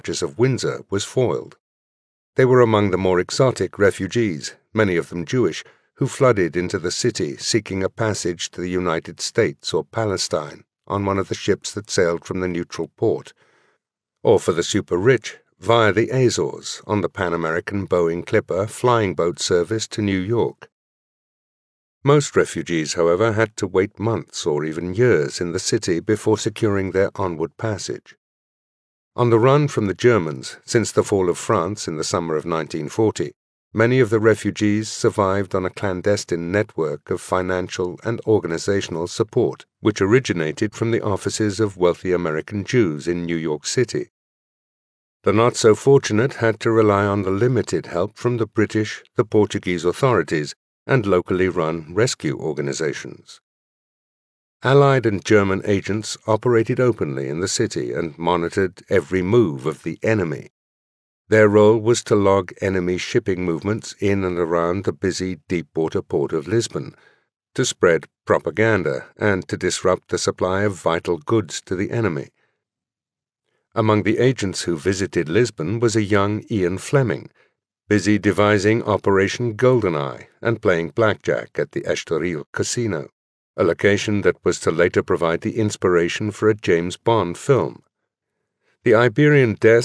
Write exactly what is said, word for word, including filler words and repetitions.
Duchess of Windsor was foiled. They were among the more exotic refugees, many of them Jewish, who flooded into the city seeking a passage to the United States or Palestine on one of the ships that sailed from the neutral port, or for the super-rich, via the Azores on the Pan American Boeing Clipper flying boat service to New York. Most refugees, however, had to wait months or even years in the city before securing their onward passage. On the run from the Germans since the fall of France in the summer of nineteen forty, many of the refugees survived on a clandestine network of financial and organizational support, which originated from the offices of wealthy American Jews in New York City. The not-so-fortunate had to rely on the limited help from the British, the Portuguese authorities, and locally run rescue organizations. Allied and German agents operated openly in the city and monitored every move of the enemy. Their role was to log enemy shipping movements in and around the busy deep-water port of Lisbon, to spread propaganda, and to disrupt the supply of vital goods to the enemy. Among the agents who visited Lisbon was a young Ian Fleming, busy devising Operation GoldenEye and playing blackjack at the Estoril Casino, a location that was to later provide the inspiration for a James Bond film. The Iberian desk